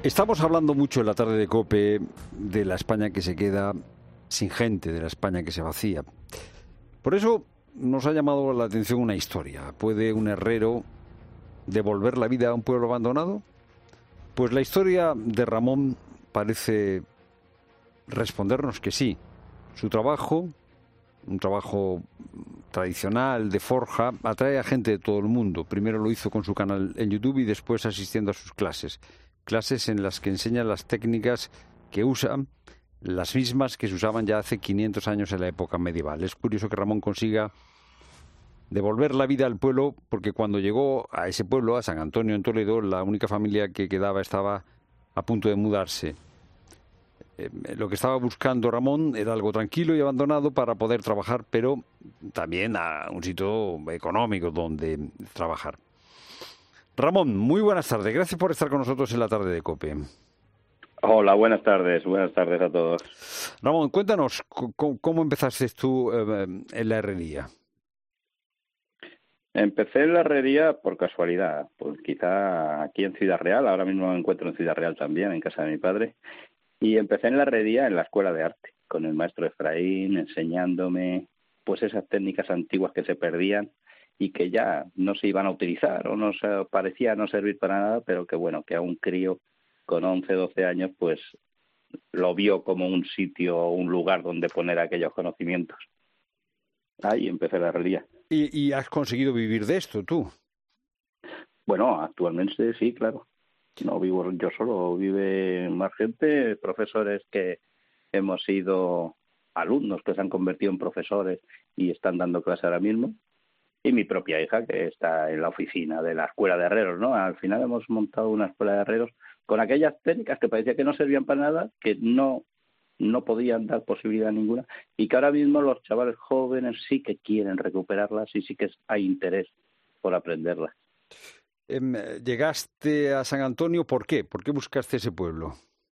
Estamos hablando mucho en la tarde de COPE de la España que se queda sin gente, de la España que se vacía. Por eso nos ha llamado la atención una historia. ¿Puede un herrero devolver la vida a un pueblo abandonado? Pues la historia de Ramón parece respondernos que sí. Su trabajo, un trabajo tradicional de forja, atrae a gente de todo el mundo. Primero lo hizo con su canal en YouTube y después asistiendo a sus clases. Clases en las que enseña las técnicas que usan, las mismas que se usaban ya hace 500 años en la época medieval. Es curioso que Ramón consiga devolver la vida al pueblo, porque cuando llegó a ese pueblo, a San Antonio en Toledo, la única familia que quedaba estaba a punto de mudarse. Lo que estaba buscando Ramón era algo tranquilo y abandonado para poder trabajar, pero también a un sitio económico donde trabajar. Ramón, muy buenas tardes. Gracias por estar con nosotros en la tarde de COPE. Hola, buenas tardes a todos. Ramón, cuéntanos, ¿cómo empezaste tú en la herrería? Empecé en la herrería por casualidad, pues quizá aquí en Ciudad Real, ahora mismo me encuentro en Ciudad Real también, en casa de mi padre, y empecé en la herrería en la escuela de arte, con el maestro Efraín, enseñándome pues esas técnicas antiguas que se perdían y que ya no se iban a utilizar o no se parecía no servir para nada, pero que bueno, que a un crío con 11, 12 años pues lo vio como un sitio o un lugar donde poner aquellos conocimientos. Ahí empecé la herrería. ¿Y has conseguido vivir de esto tú? Bueno, actualmente sí, claro. No vivo yo solo, vive más gente, profesores que hemos sido alumnos que se han convertido en profesores y están dando clase ahora mismo, y mi propia hija que está en la oficina de la escuela de herreros, ¿no? Al final hemos montado una escuela de herreros con aquellas técnicas que parecía que no servían para nada, que no podían dar posibilidad ninguna, y que ahora mismo los chavales jóvenes sí que quieren recuperarlas y sí que hay interés por aprenderlas. ¿Llegaste a San Antonio? ¿Por qué? ¿Por qué buscaste ese pueblo?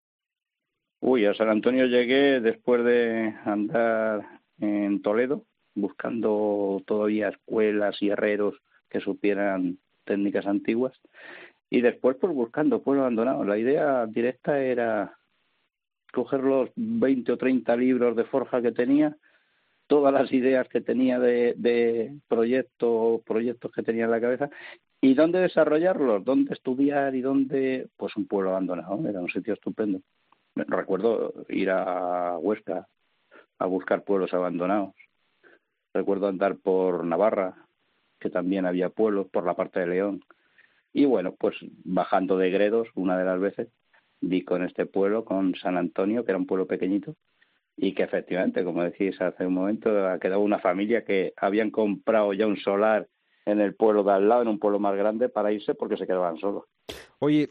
Uy, a San Antonio llegué después de andar en Toledo, buscando todavía escuelas y herreros que supieran técnicas antiguas, y después pues buscando pueblos abandonados. La idea directa era coger los 20 o 30 libros de forja que tenía, todas las ideas que tenía de proyectos que tenía en la cabeza, y dónde desarrollarlos, dónde estudiar y dónde, pues un pueblo abandonado, era un sitio estupendo. Recuerdo ir a Huesca a buscar pueblos abandonados. Recuerdo andar por Navarra, que también había pueblos, por la parte de León. Y bueno, pues bajando de Gredos, una de las veces, vi con este pueblo, con San Antonio, que era un pueblo pequeñito, y que efectivamente, como decís hace un momento, ha quedado una familia que habían comprado ya un solar en el pueblo de al lado, en un pueblo más grande, para irse porque se quedaban solos. Oye,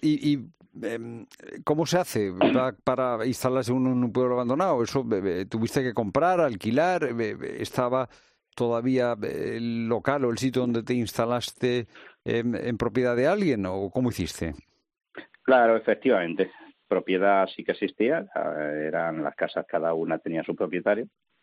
¿cómo se hace para instalarse uno en un pueblo abandonado? ¿Eso tuviste que comprar, alquilar? ¿Estaba todavía el local o el sitio donde te instalaste en propiedad de alguien o cómo hiciste? Claro, efectivamente. Propiedad sí que existía, eran las casas, cada una tenía su propietario.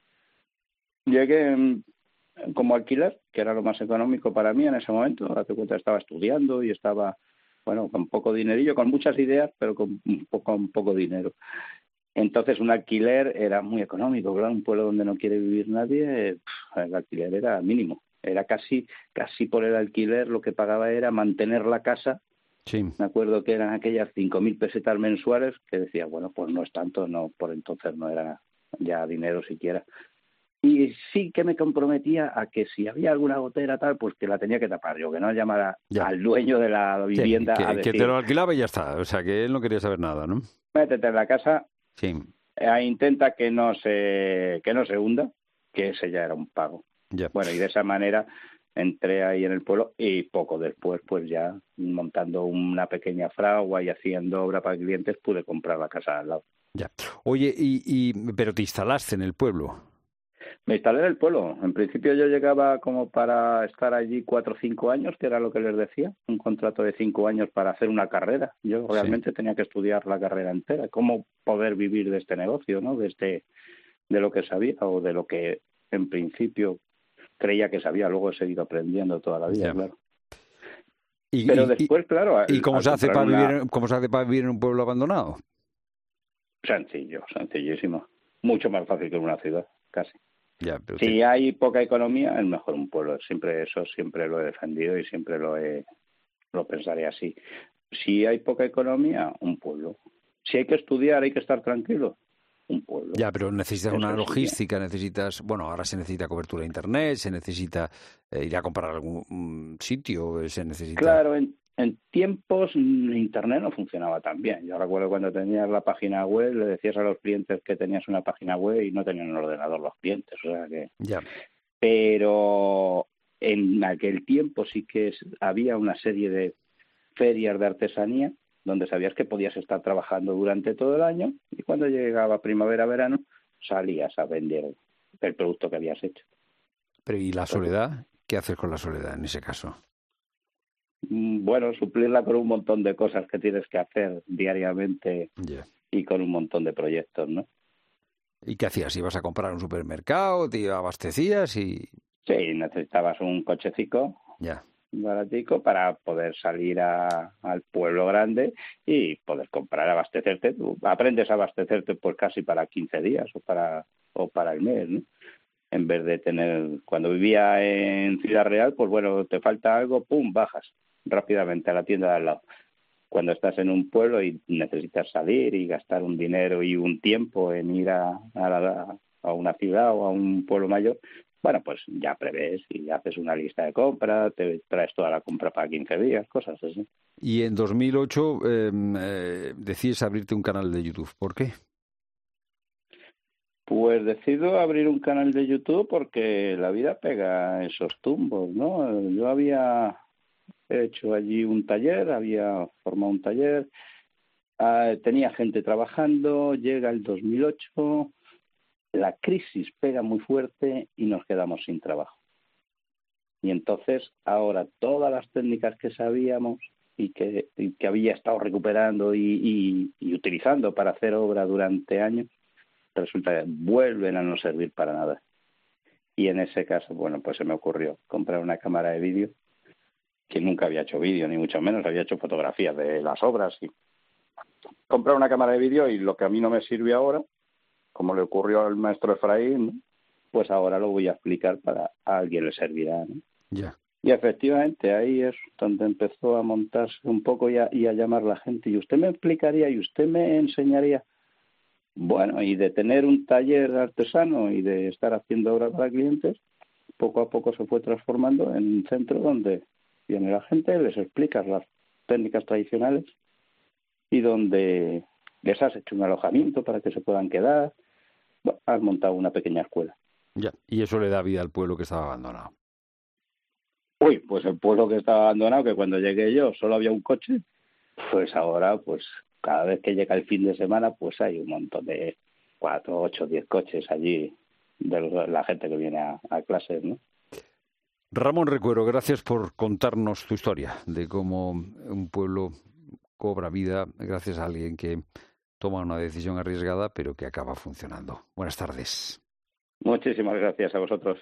Llegué como alquiler, que era lo más económico para mí en ese momento. Date cuenta, estaba estudiando y estaba, bueno, con poco dinerillo, con muchas ideas, pero con poco dinero. Entonces un alquiler era muy económico, claro, un pueblo donde no quiere vivir nadie, el alquiler era mínimo. Era casi por el alquiler lo que pagaba era mantener la casa. Sí. Me acuerdo que eran aquellas 5.000 pesetas mensuales, que decía, bueno, pues no es tanto, no, por entonces no era ya dinero siquiera. Y sí que me comprometía a que si había alguna gotera tal, pues que la tenía que tapar yo, que no llamara Ya. al dueño de la Sí, vivienda a que te decir, lo alquilaba y ya está. O sea, que él no quería saber nada, ¿no? métete en la casa, Sí, intenta que no se hunda, que ese ya era un pago. ya. Bueno, y de esa manera entré ahí en el pueblo y poco después, pues ya montando una pequeña fragua y haciendo obra para clientes, pude comprar la casa al lado. Ya. Oye, pero te instalaste en el pueblo. Me instalé en el pueblo. En principio yo llegaba como para estar allí 4 o 5 años, que era lo que les decía, un contrato de 5 años para hacer una carrera. Yo Sí. realmente tenía que estudiar la carrera entera, cómo poder vivir de este negocio, ¿no? De lo que sabía o de lo que en principio creía que sabía. Luego he seguido aprendiendo toda la vida, Ya. claro. Pero después, claro, ¿y cómo se hace cómo se hace para vivir en un pueblo abandonado? Sencillo, sencillísimo. Mucho más fácil que en una ciudad, casi. Ya, pero si hay poca economía, es mejor un pueblo. Siempre lo he defendido y siempre lo pensaré así. Si hay poca economía, un pueblo. Si hay que estudiar, hay que estar tranquilo, un pueblo. Ya, pero necesitas una logística, bueno, ahora se necesita cobertura de internet, se necesita ir a comprar algún sitio, se necesita... Claro, en tiempos internet no funcionaba tan bien. Yo recuerdo cuando tenías la página web, le decías a los clientes que tenías una página web y no tenían un ordenador los clientes, o sea que... Ya. Pero en aquel tiempo sí que había una serie de ferias de artesanía donde sabías que podías estar trabajando durante todo el año y cuando llegaba primavera-verano salías a vender el producto que habías hecho. Pero ¿y la soledad? ¿Qué haces con la soledad en ese caso? Bueno, suplirla con un montón de cosas que tienes que hacer diariamente y con un montón de proyectos, ¿no? ¿Y qué hacías? ¿Ibas a comprar a un supermercado? ¿Te abastecías? Sí, necesitabas un cochecico baratico para poder salir al pueblo grande y poder comprar, abastecerte. Tú aprendes a abastecerte pues casi para 15 días o para el mes, ¿no? En vez de tener... Cuando vivía en Ciudad Real, pues bueno, te falta algo, pum, bajas rápidamente a la tienda de al lado. Cuando estás en un pueblo y necesitas salir y gastar un dinero y un tiempo en ir a una ciudad o a un pueblo mayor, bueno, pues ya prevés y haces una lista de compra, te traes toda la compra para 15 días, cosas así. Y en 2008 decides abrirte un canal de YouTube. ¿Por qué? Pues decido abrir un canal de YouTube porque la vida pega esos tumbos, ¿no? Yo había hecho allí un taller, había formado un taller, tenía gente trabajando, llega el 2008, la crisis pega muy fuerte y nos quedamos sin trabajo. Y entonces ahora todas las técnicas que sabíamos y que había estado recuperando y utilizando para hacer obra durante años, resulta que vuelven a no servir para nada. Y en ese caso, bueno, pues se me ocurrió comprar una cámara de vídeo, que nunca había hecho vídeo, ni mucho menos, había hecho fotografías de las obras. Y comprar una cámara de vídeo y lo que a mí no me sirve ahora, como le ocurrió al maestro Efraín, ¿no? Pues ahora lo voy a explicar para a alguien le servirá, ¿no? Ya. Y efectivamente ahí es donde empezó a montarse un poco y a llamar la gente. Y usted me explicaría y usted me enseñaría. Bueno, y de tener un taller artesano y de estar haciendo obras para clientes, poco a poco se fue transformando en un centro donde viene la gente, les explicas las técnicas tradicionales y donde les has hecho un alojamiento para que se puedan quedar. Bueno, has montado una pequeña escuela. Ya, y eso le da vida al pueblo que estaba abandonado. Uy, pues el pueblo que estaba abandonado, que cuando llegué yo solo había un coche, pues ahora, pues cada vez que llega el fin de semana, pues hay un montón de 4, 8, 10 coches allí de la gente que viene a clases, ¿no? Ramón Recuero, gracias por contarnos tu historia de cómo un pueblo cobra vida gracias a alguien que toma una decisión arriesgada, pero que acaba funcionando. Buenas tardes. Muchísimas gracias a vosotros.